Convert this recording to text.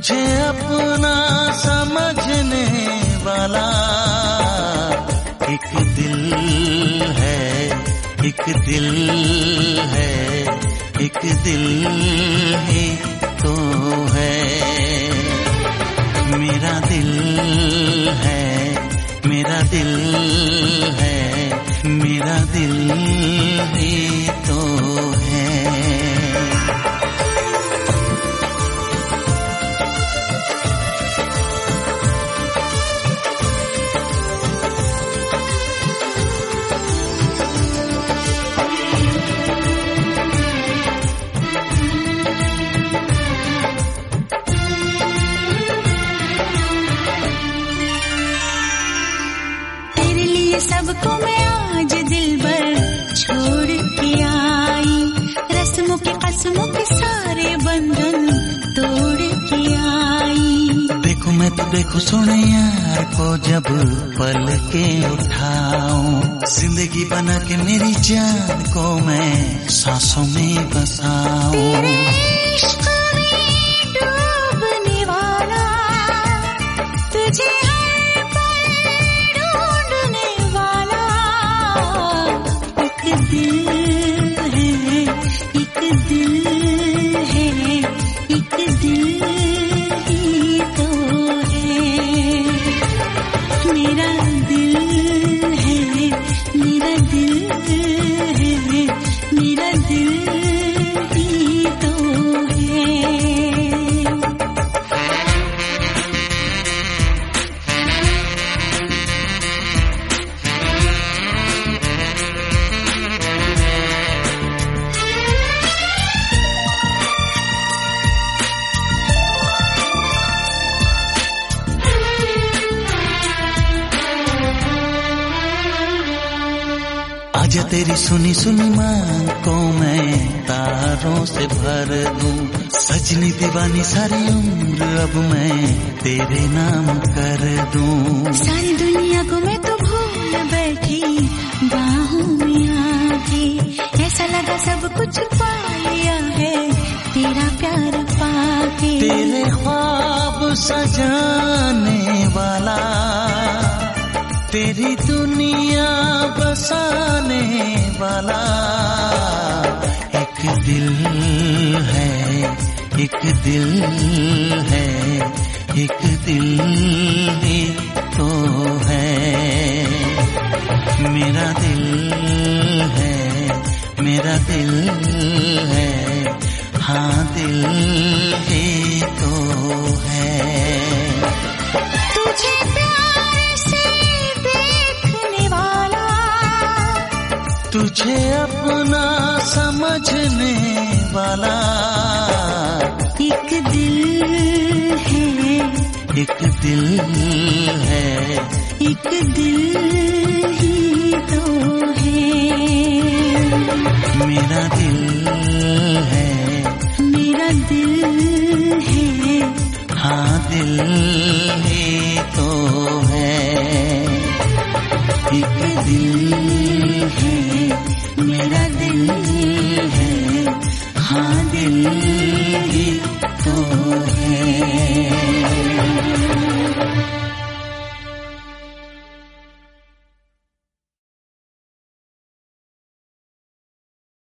तुझे अपना समझने वाला एक दिल है, एक दिल है, एक दिल ही तो है। मेरा दिल है, मेरा दिल है, मेरा दिल ही तो है। सबको मैं आज दिल भर छोड़ के आई, रस्मों के कसमों के सारे बंधन तोड़ के आई। देखो मैं तो देखो सुने यार को जब पल के उठाऊं, जिंदगी बना के मेरी जान को मैं सांसों में बसाऊं। तेरे इश्क में डूबने वाला तुझे आजा तेरी सुनी सुनी मांग को मैं तारों से भर दूं, सजनी दीवानी सारी उम्र अब मैं तेरे नाम कर दूं। सारी दुनिया को मैं तो भूल बैठी बाहों में आके, ऐसा लगा सब कुछ पा लिया है तेरा प्यार पाके। तेरे ख्वाब सजाने वाला, तेरी दुनिया बसाने वाला एक दिल है, एक दिल है, एक दिल ही तो है। मेरा दिल है, मेरा दिल है, हाँ दिल ही तो है। तुझे प्यार से देखने वाला, तुझे अपना समझने वाला एक दिल है, एक दिल है, एक दिल ही तो है। मेरा दिल है, मेरा दिल है, हाँ दिल ही तो है। एक दिल है, मेरा दिल है, हाँ दिल ही तो है।